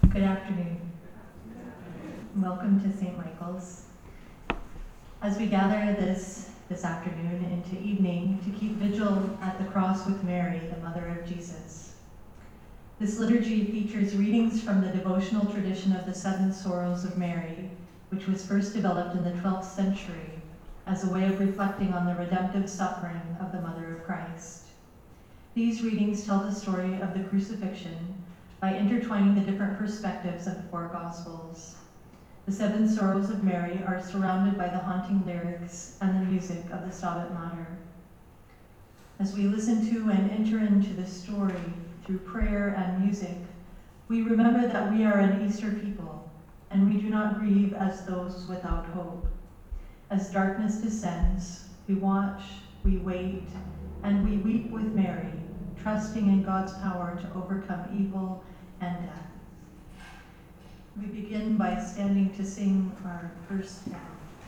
Good afternoon. Welcome to St. Michael's. As we gather this afternoon into evening to keep vigil at the cross with Mary, the mother of Jesus, this liturgy features readings from the devotional tradition of the Seven Sorrows of Mary, which was first developed in the 12th century as a way of reflecting on the redemptive suffering of the Mother of Christ. These readings tell the story of the crucifixion by intertwining the different perspectives of the four Gospels. The Seven Sorrows of Mary are surrounded by the haunting lyrics and the music of the Stabat Mater. As we listen to and enter into the story through prayer and music, we remember that we are an Easter people, and we do not grieve as those without hope. As darkness descends, we watch, we wait, and we weep with Mary, trusting in God's power to overcome evil and death. We begin by standing to sing our first hymn.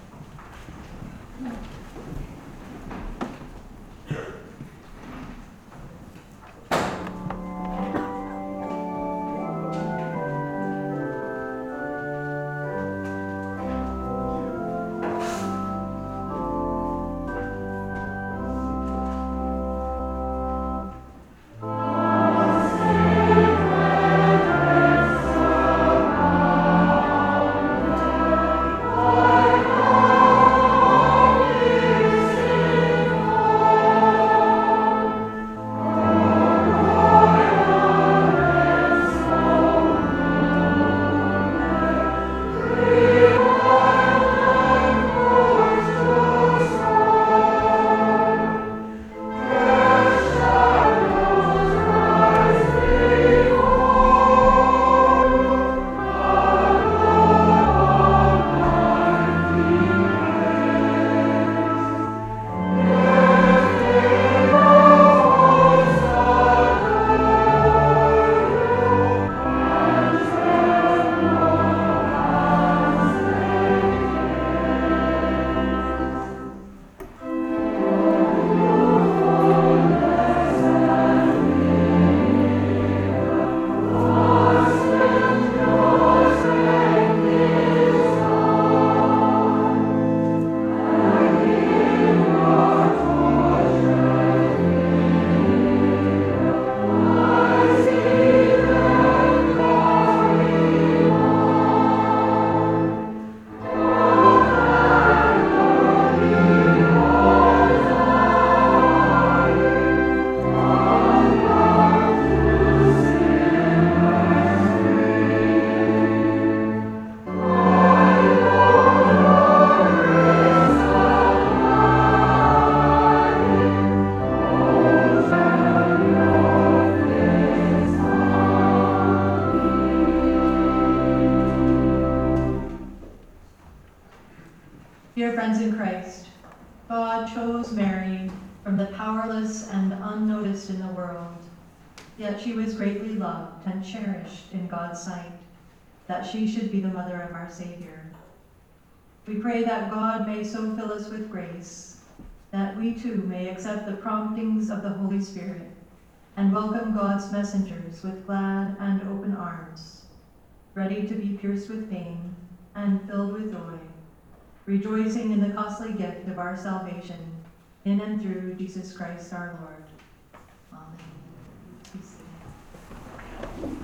Dear friends in Christ, God chose Mary from the powerless and unnoticed in the world, yet she was greatly loved and cherished in God's sight, that she should be the mother of our Savior. We pray that God may so fill us with grace, that we too may accept the promptings of the Holy Spirit and welcome God's messengers with glad and open arms, ready to be pierced with pain and filled with joy, rejoicing in the costly gift of our salvation, in and through Jesus Christ our Lord. Amen. Please stand.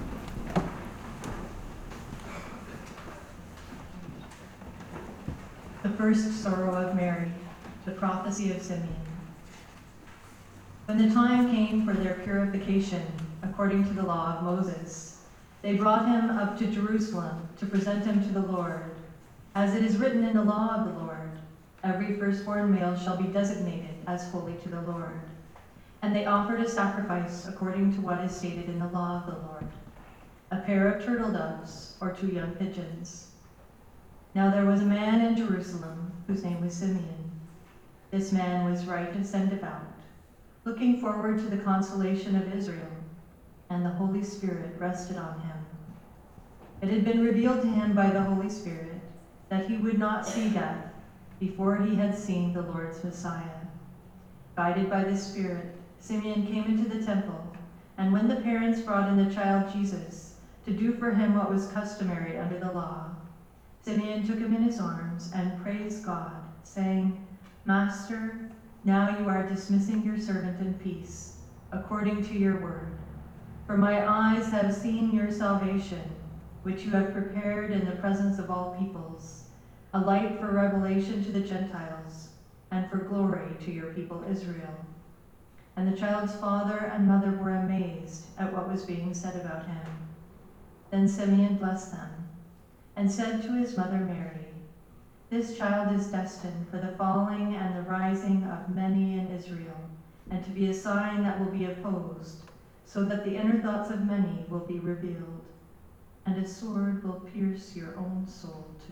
The first sorrow of Mary, the prophecy of Simeon. When the time came for their purification, according to the law of Moses, they brought him up to Jerusalem to present him to the Lord. As it is written in the law of the Lord, every firstborn male shall be designated as holy to the Lord. And they offered a sacrifice according to what is stated in the law of the Lord, a pair of turtle doves or 2 young pigeons. Now there was a man in Jerusalem whose name was Simeon. This man was righteous and devout, looking forward to the consolation of Israel, and the Holy Spirit rested on him. It had been revealed to him by the Holy Spirit that he would not see death before he had seen the Lord's Messiah. Guided by the Spirit, Simeon came into the temple, and when the parents brought in the child Jesus, to do for him what was customary under the law. Simeon took him in his arms and praised God, saying, "Master, now you are dismissing your servant in peace, according to your word. For my eyes have seen your salvation, which you have prepared in the presence of all peoples, a light for revelation to the Gentiles, and for glory to your people Israel." And the child's father and mother were amazed at what was being said about him. Then Simeon blessed them, and said to his mother Mary, "This child is destined for the falling and the rising of many in Israel, and to be a sign that will be opposed, so that the inner thoughts of many will be revealed, and a sword will pierce your own soul too."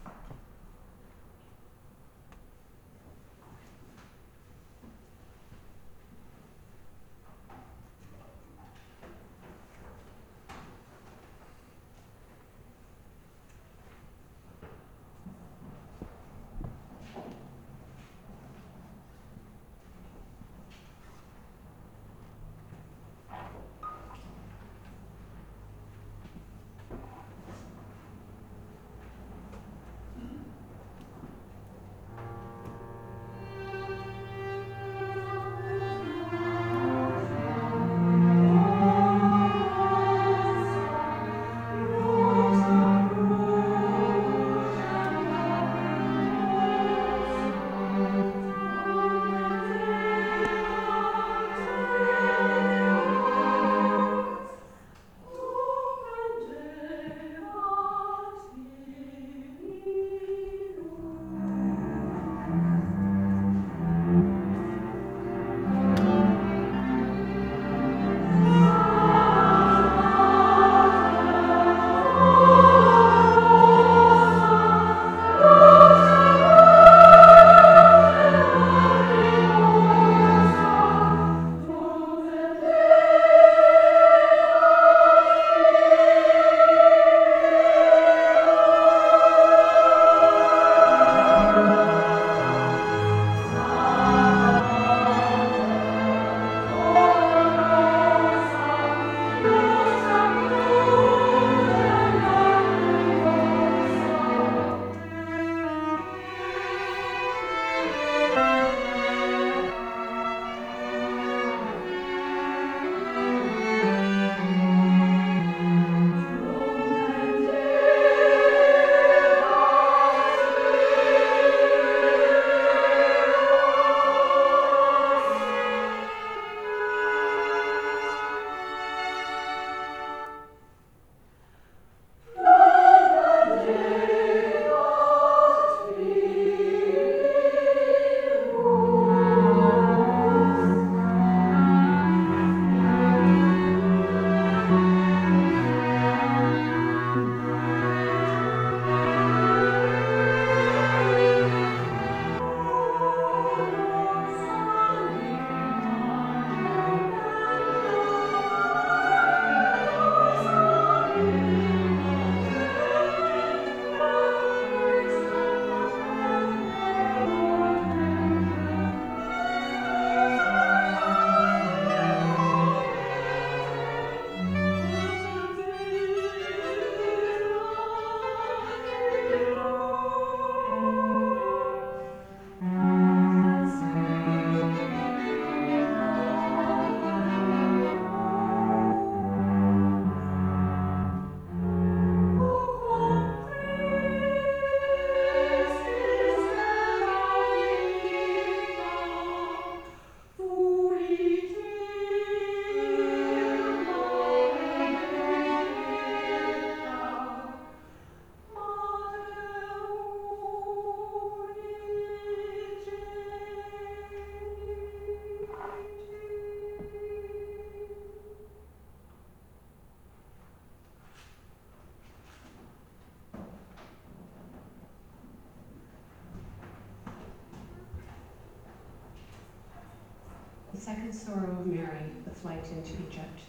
The second sorrow of Mary, the flight into Egypt.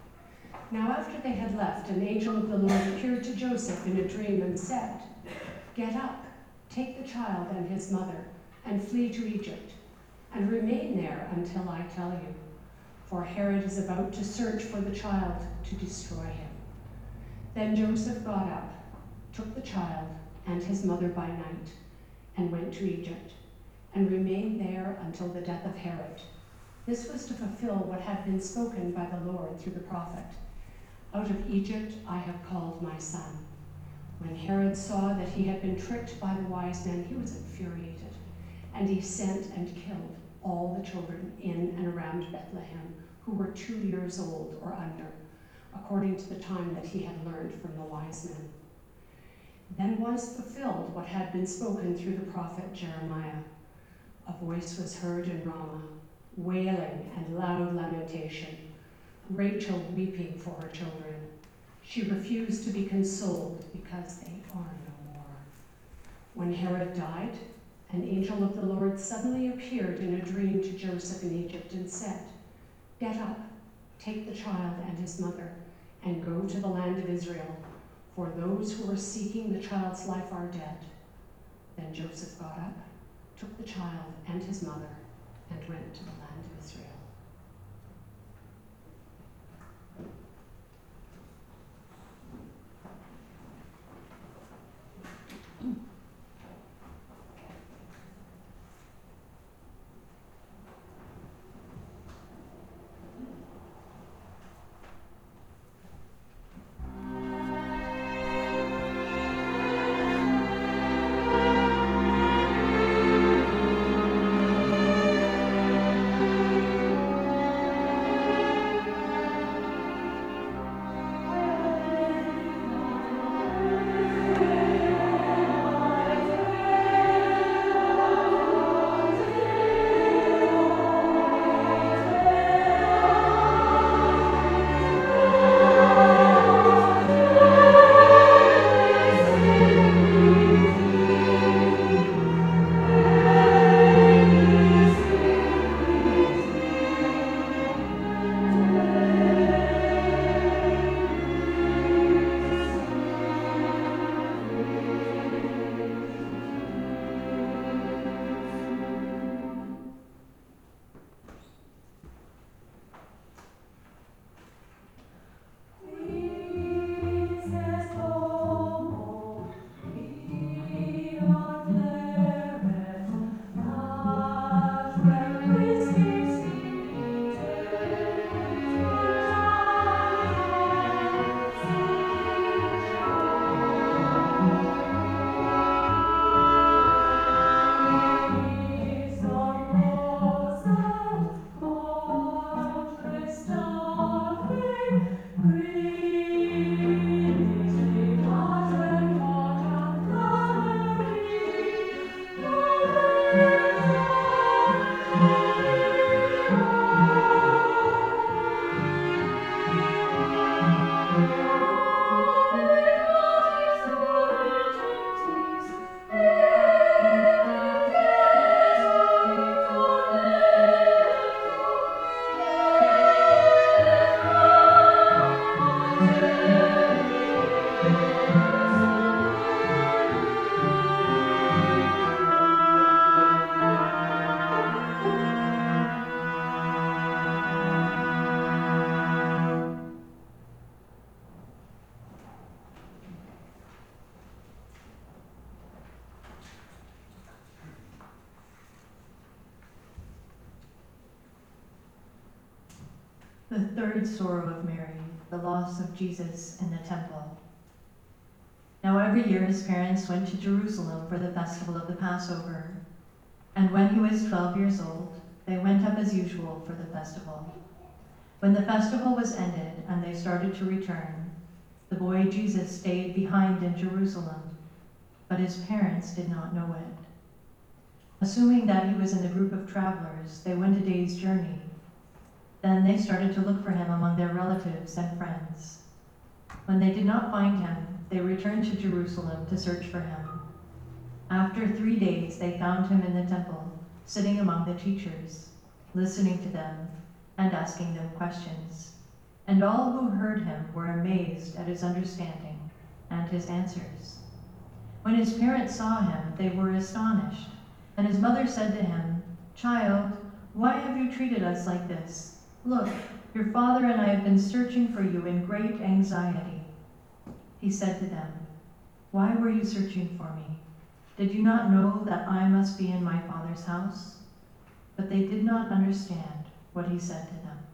Now after they had left, an angel of the Lord appeared to Joseph in a dream and said, "Get up, take the child and his mother, and flee to Egypt, and remain there until I tell you, for Herod is about to search for the child to destroy him." Then Joseph got up, took the child and his mother by night, and went to Egypt, and remained there until the death of Herod. This was to fulfill what had been spoken by the Lord through the prophet. Out of Egypt I have called my son. When Herod saw that he had been tricked by the wise men, he was infuriated, and he sent and killed all the children in and around Bethlehem who were 2 years old or under, according to the time that he had learned from the wise men. Then was fulfilled what had been spoken through the prophet Jeremiah. A voice was heard in Ramah, wailing and loud lamentation, Rachel weeping for her children. She refused to be consoled because they are no more. When Herod died, an angel of the Lord suddenly appeared in a dream to Joseph in Egypt and said, "Get up, take the child and his mother, and go to the land of Israel, for those who are seeking the child's life are dead." Then Joseph got up, took the child and his mother, and went to the land of Israel. The third sorrow of Mary, the loss of Jesus in the temple. Now every year his parents went to Jerusalem for the festival of the Passover. And when he was 12 years old, they went up as usual for the festival. When the festival was ended and they started to return, the boy Jesus stayed behind in Jerusalem, but his parents did not know it. Assuming that he was in the group of travelers, they went a day's journey. Then they started to look for him among their relatives and friends. When they did not find him, they returned to Jerusalem to search for him. After 3 days, they found him in the temple, sitting among the teachers, listening to them and asking them questions. And all who heard him were amazed at his understanding and his answers. When his parents saw him, they were astonished. And his mother said to him, "Child, why have you treated us like this? Look, your father and I have been searching for you in great anxiety." he said to them, "Why were you searching for me? Did you not know that I must be in my Father's house?" But they did not understand what he said to them.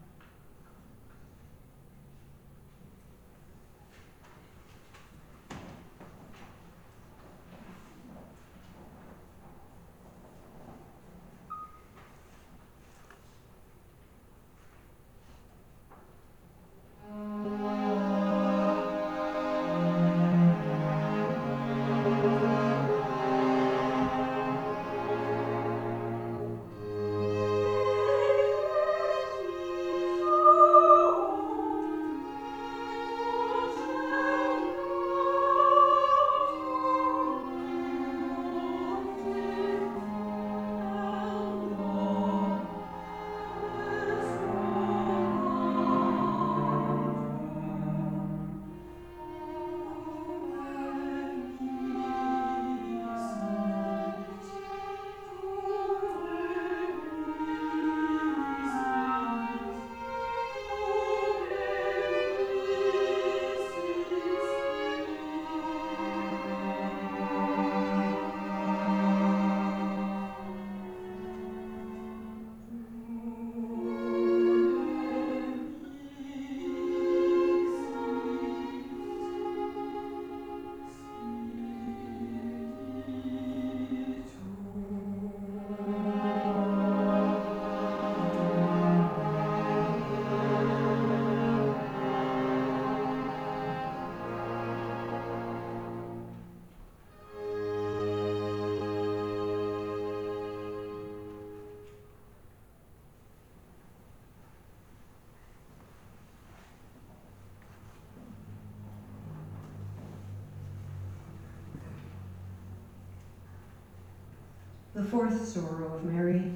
The fourth sorrow of Mary.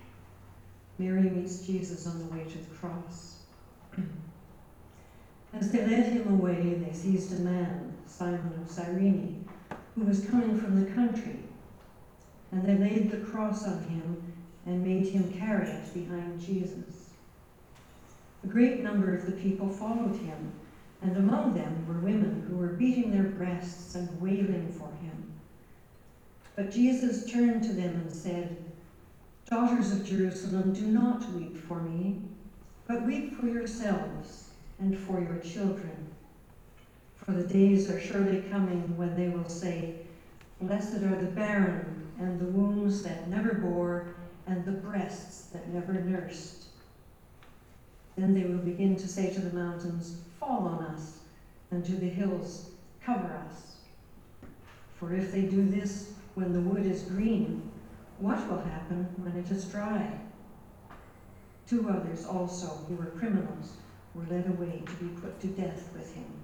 Mary meets Jesus on the way to the cross. As they led him away, they seized a man, Simon of Cyrene, who was coming from the country, and they laid the cross on him and made him carry it behind Jesus. A great number of the people followed him, and among them were women who were beating their breasts and wailing for him. But Jesus turned to them and said, "Daughters of Jerusalem, do not weep for me, but weep for yourselves and for your children. For the days are surely coming when they will say, 'Blessed are the barren and the wombs that never bore and the breasts that never nursed.' Then they will begin to say to the mountains, 'Fall on us,' and to the hills, 'Cover us.' For if they do this when the wood is green, what will happen when it is dry?" 2 others also, who were criminals, were led away to be put to death with him.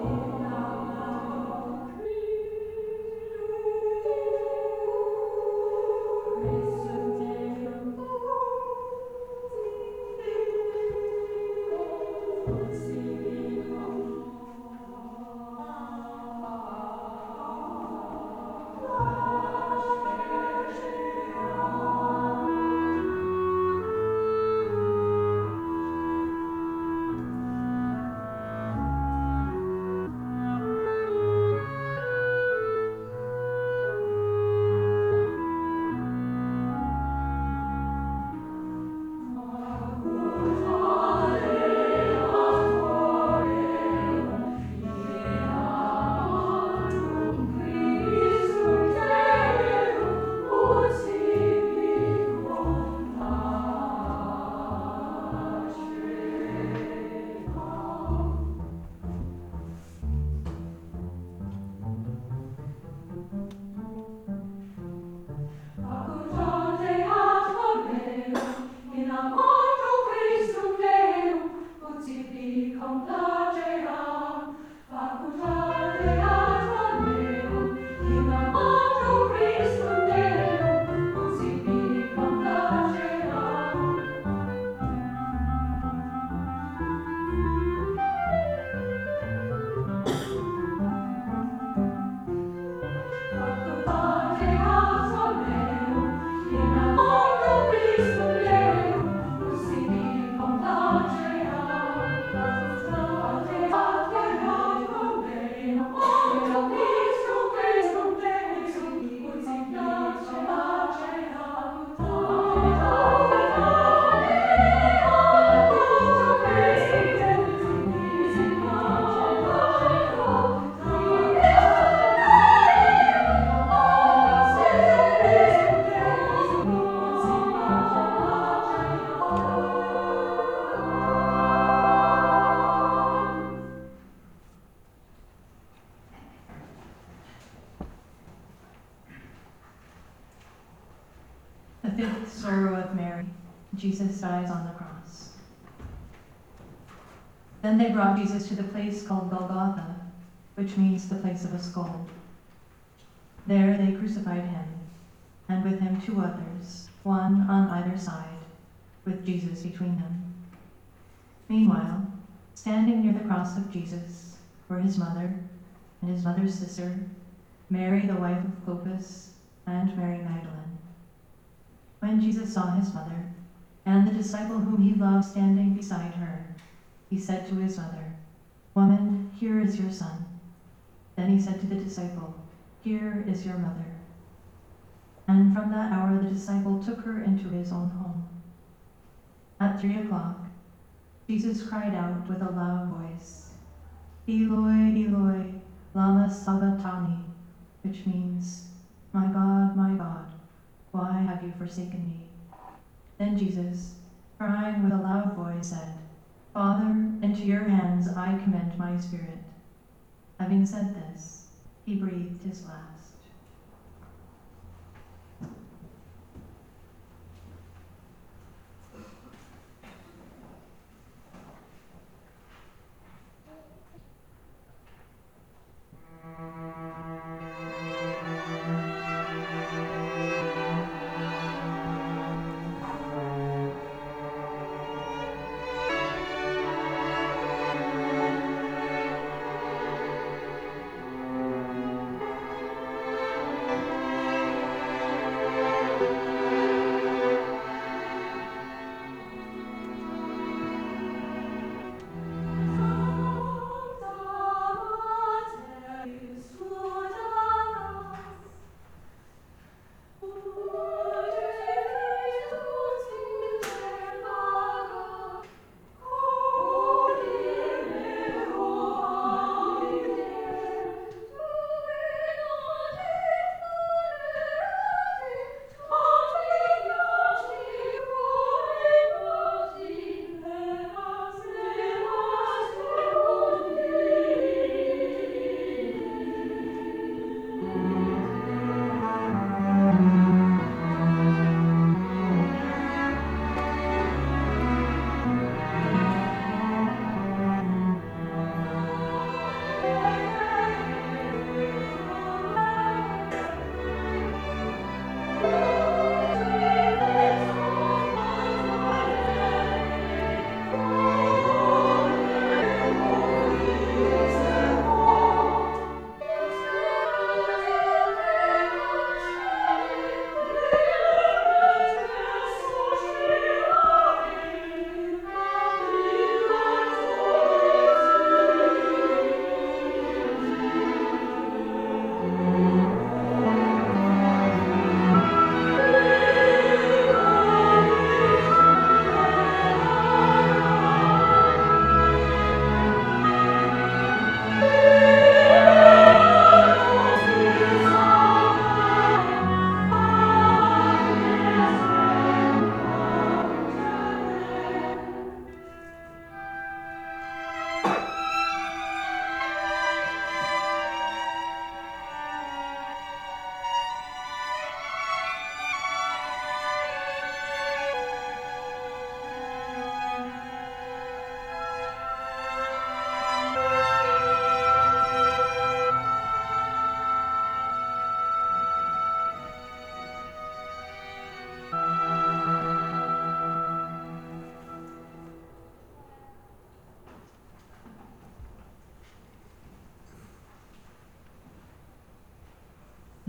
The fifth sorrow of Mary. Jesus dies on the cross. Then they brought Jesus to the place called Golgotha, which means the place of a skull. There they crucified him, and with him two others, one on either side, with Jesus between them. Meanwhile, standing near the cross of Jesus were his mother and his mother's sister, Mary the wife of Clopas, and Mary Magdalene. When Jesus saw his mother and the disciple whom he loved standing beside her, he said to his mother, "Woman, here is your son." Then he said to the disciple, "Here is your mother." And from that hour the disciple took her into his own home. At 3:00, Jesus cried out with a loud voice, "Eloi, Eloi, lama sabachthani," which means, my God, why have you forsaken me?" Then Jesus, crying with a loud voice, said, "Father, into your hands I commend my spirit." Having said this, he breathed his last.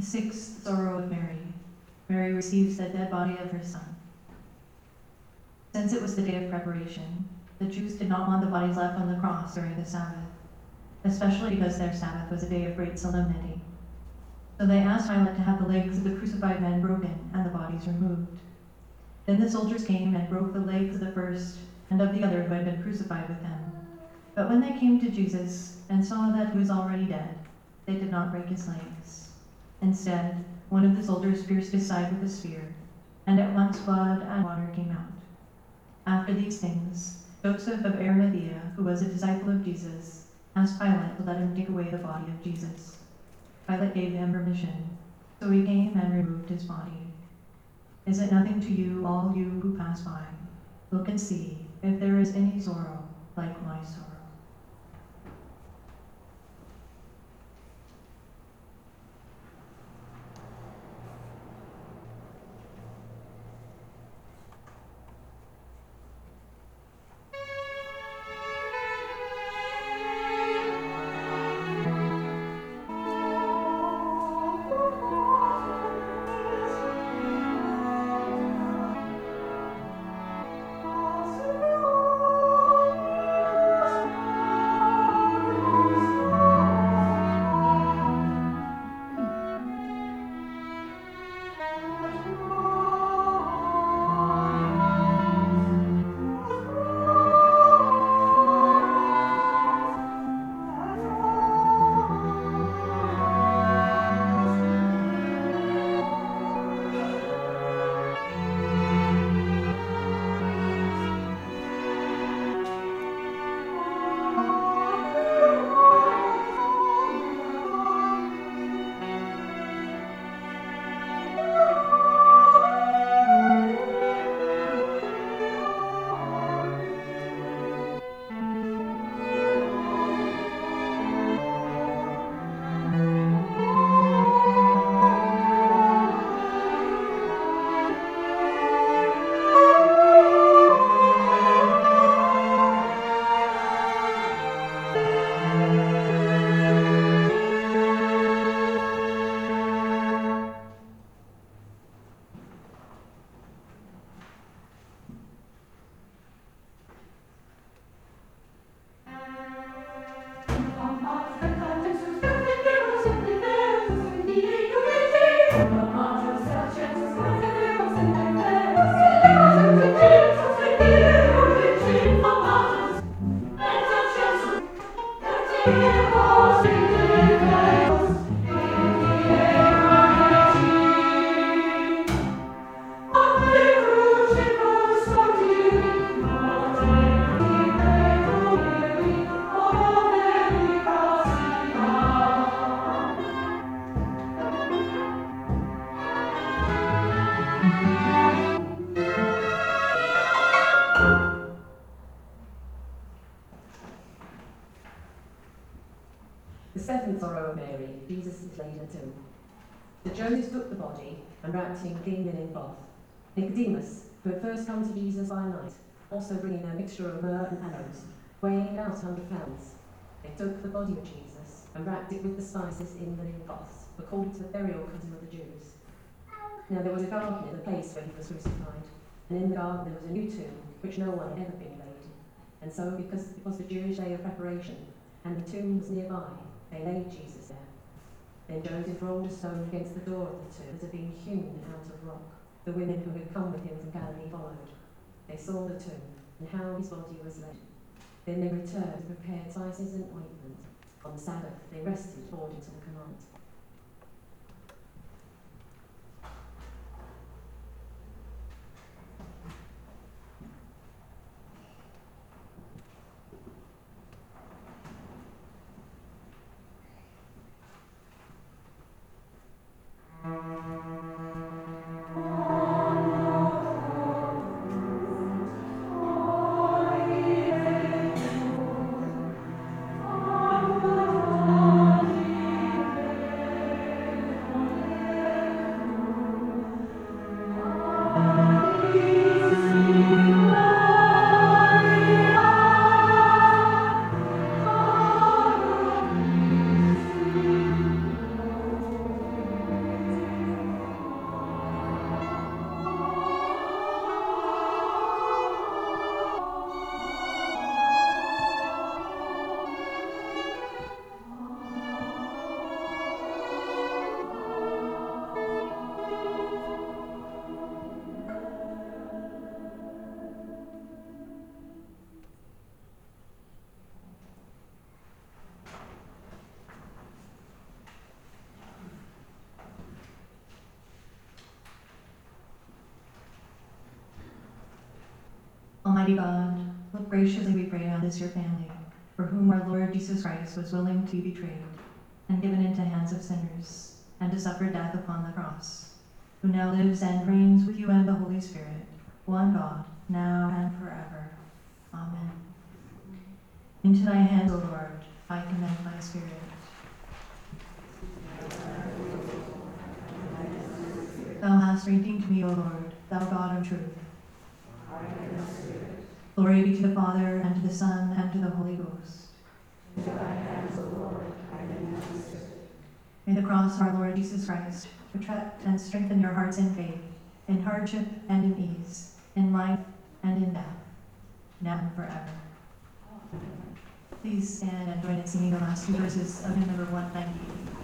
Sixth sorrow of Mary. Mary receives the dead body of her son. Since it was the day of preparation, the Jews did not want the bodies left on the cross during the Sabbath, especially because their Sabbath was a day of great solemnity. So they asked Pilate to have the legs of the crucified men broken and the bodies removed. Then the soldiers came and broke the legs of the first and of the other who had been crucified with him. But when they came to Jesus and saw that he was already dead, they did not break his legs. Instead, one of the soldiers pierced his side with a spear, and at once blood and water came out. After these things, Joseph of Arimathea, who was a disciple of Jesus, asked Pilate to let him take away the body of Jesus. Pilate gave him permission, so he came and removed his body. Is it nothing to you, all you who pass by? Look and see if there is any sorrow like my sorrow. The seventh sorrow of Mary, Jesus is laid in a tomb. The Joseph took the body and wrapped it in clean linen cloth. Nicodemus, who had first come to Jesus by night, also bringing a mixture of myrrh and aloes, weighing about 100 pounds. They took the body of Jesus and wrapped it with the spices in linen cloths, according to the burial custom of the Jews. Now there was a garden in the place where he was crucified, and in the garden there was a new tomb, which no one had ever been laid in. And so, because it was the Jewish day of preparation, and the tomb was nearby, they laid Jesus there. Then Joseph rolled a stone against the door of the tomb that had been hewn out of rock. The women who had come with him from Galilee followed. They saw the tomb and how his body was laid. Then they returned and prepared spices and ointment. On the Sabbath they rested according to the command. Almighty God, look graciously, we pray, on this your family, for whom our Lord Jesus Christ was willing to be betrayed and given into hands of sinners, and to suffer death upon the cross, who now lives and reigns with you and the Holy Spirit, one God, now and forever. Amen. Into thy hands, O Lord, I commend my spirit. Thou hast redeemed me, O Lord, thou God of truth. Glory be to the Father, and to the Son, and to the Holy Ghost. Into thy hands, O Lord, I commend my spirit. May the cross of our Lord Jesus Christ protect and strengthen your hearts in faith, in hardship and in ease, in life and in death, now and forever. Please stand and join in singing the last two verses of hymn number 198.